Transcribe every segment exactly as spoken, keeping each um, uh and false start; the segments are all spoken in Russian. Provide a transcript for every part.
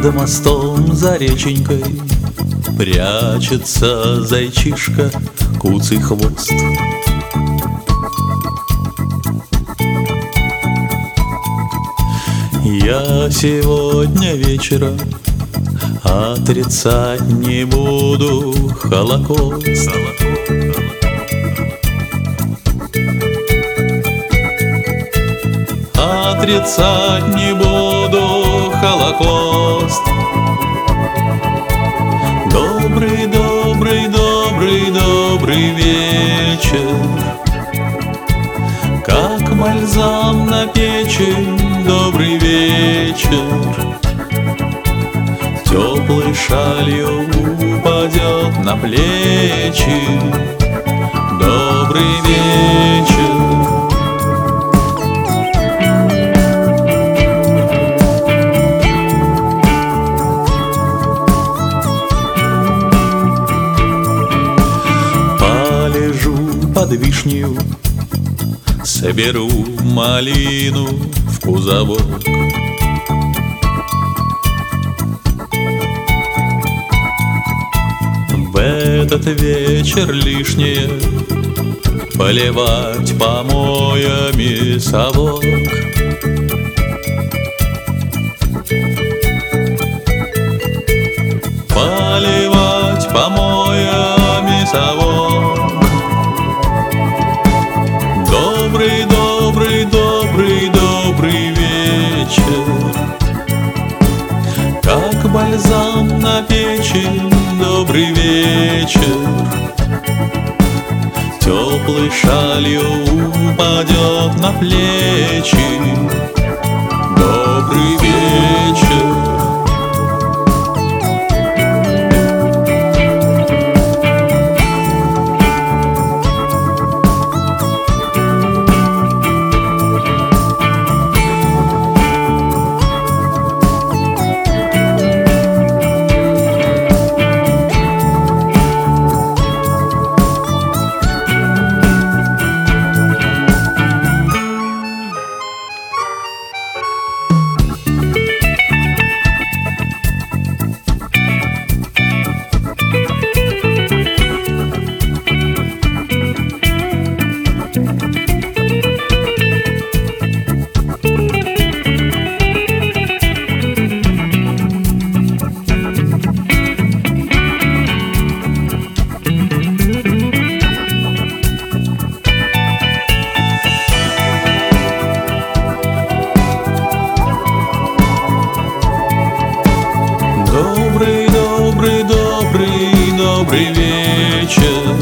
Над мостом за реченькой прячется зайчишка, куцый хвост. Я сегодня вечером отрицать не буду Холокост. Отрицать не буду Холокост. Добрый, добрый, добрый, добрый вечер, как бальзам на печень. Добрый вечер, теплой шалью упадет на плечи. Добрый вечер. Полежу под вишнею, соберу малину в кузовок. В этот вечер лишнее поливать помоями совок. Поливать помоями совок. Добрый, добрый, добрый, добрый вечер, как бальзам на печень. Добрый вечер, теплой шалью упадет на плечи. Добрый вечер. Добрый, добрый, добрый, добрый вечер,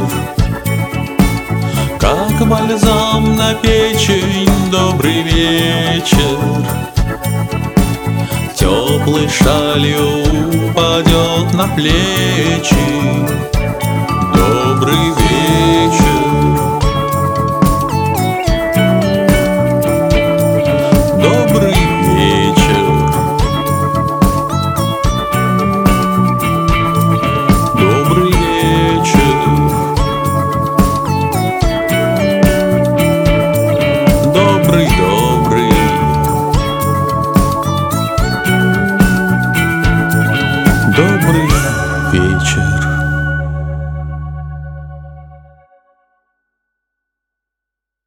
как бальзам на печень. Добрый вечер, теплой шалью упадет на плечи. Добрый вечер. Добрый вечер. Добрый вечер. Добрый, добрый. Добрый.